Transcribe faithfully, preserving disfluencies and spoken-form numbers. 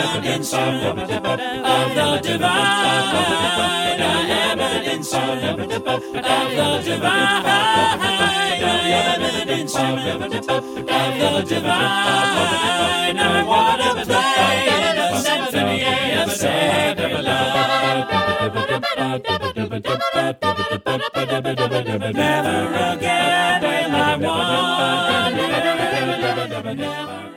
evidence of the divine, evidence of the divine, evidence of the divine. I wanna play the symphony of sacred love. Never again will I wander. Never